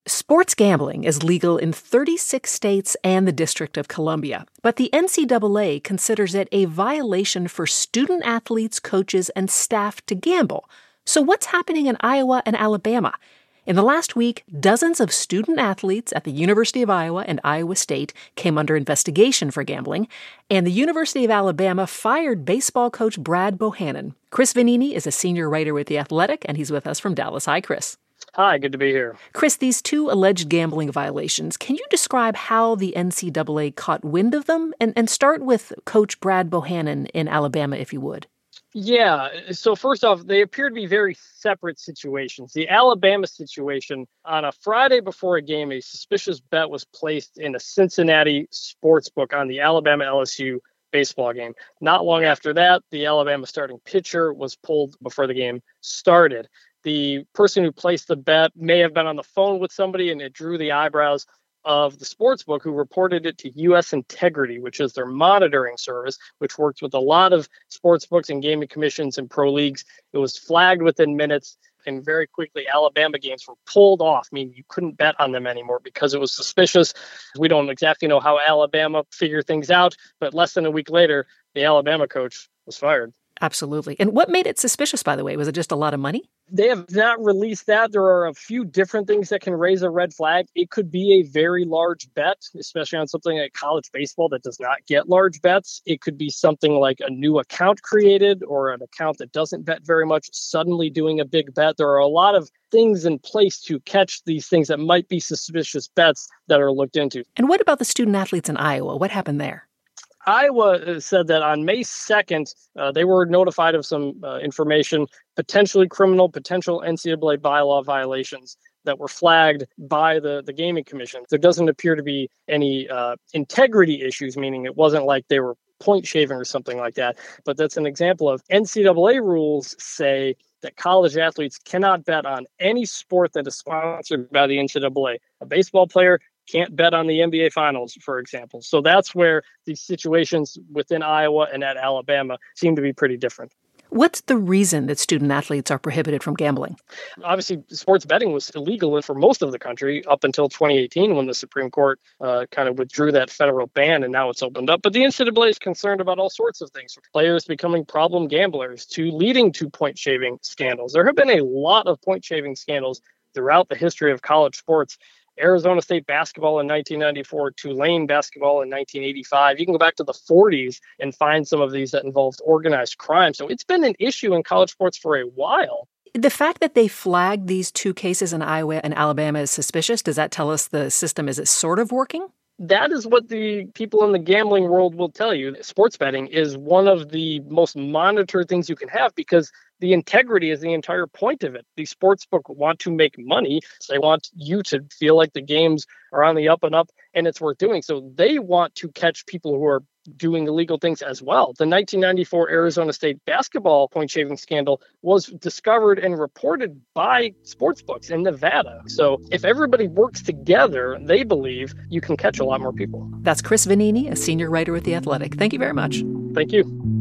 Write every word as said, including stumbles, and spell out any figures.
Sports gambling is legal in thirty-six states and the District of Columbia, but the N C double A considers it a violation for student athletes, coaches, and staff to gamble. So what's happening in Iowa and Alabama? In the last week, dozens of student athletes at the University of Iowa and Iowa State came under investigation for gambling, and the University of Alabama fired baseball coach Brad Bohannon. Chris Vannini is a senior writer with The Athletic, and he's with us from Dallas. Hi, Chris. Hi, good to be here. Chris, these two alleged gambling violations, can you describe how the N C double A caught wind of them? And, and start with Coach Brad Bohannon in Alabama, if you would. Yeah, so first off, they appear to be very separate situations. The Alabama situation, on a Friday before a game, a suspicious bet was placed in a Cincinnati sports book on the Alabama L S U baseball game. Not long after that, the Alabama starting pitcher was pulled before the game started. The person who placed the bet may have been on the phone with somebody, and it drew the eyebrows of the sportsbook, who reported it to U S Integrity, which is their monitoring service, which works with a lot of sportsbooks and gaming commissions and pro leagues. It was flagged within minutes, and very quickly Alabama games were pulled off, meaning you couldn't bet on them anymore because it was suspicious. We don't exactly know how Alabama figured things out, but less than a week later, the Alabama coach was fired. Absolutely. And what made it suspicious, by the way? Was it just a lot of money? They have not released that. There are a few different things that can raise a red flag. It could be a very large bet, especially on something like college baseball that does not get large bets. It could be something like a new account created or an account that doesn't bet very much suddenly doing a big bet. There are a lot of things in place to catch these things that might be suspicious bets that are looked into. And what about the student athletes in Iowa? What happened there? Iowa said that on May second, uh, they were notified of some uh, information, potentially criminal, potential N C double A bylaw violations that were flagged by the, the Gaming Commission. There doesn't appear to be any uh, integrity issues, meaning it wasn't like they were point shaving or something like that. But that's an example of N C double A rules say that college athletes cannot bet on any sport that is sponsored by the N C double A. A baseball player can't bet on the N B A Finals, for example. So that's where these situations within Iowa and at Alabama seem to be pretty different. What's the reason that student athletes are prohibited from gambling? Obviously, sports betting was illegal for most of the country up until twenty eighteen, when the Supreme Court uh, kind of withdrew that federal ban, and now it's opened up. But the N C double A is concerned about all sorts of things, from players becoming problem gamblers to leading to point shaving scandals. There have been a lot of point shaving scandals throughout the history of college sports. Arizona State basketball in nineteen ninety-four, Tulane basketball in nineteen eighty-five. You can go back to the forties and find some of these that involved organized crime. So it's been an issue in college sports for a while. The fact that they flagged these two cases in Iowa and Alabama is suspicious, does that tell us the system is sort of working? That is what the people in the gambling world will tell you. Sports betting is one of the most monitored things you can have, because the integrity is the entire point of it. The sportsbook want to make money. So they want you to feel like the games are on the up and up and it's worth doing. So they want to catch people who are doing illegal things as well. The nineteen ninety-four Arizona State basketball point shaving scandal was discovered and reported by sportsbooks in Nevada. So if everybody works together, they believe you can catch a lot more people. That's Chris Vannini, a senior writer with The Athletic. Thank you very much. Thank you.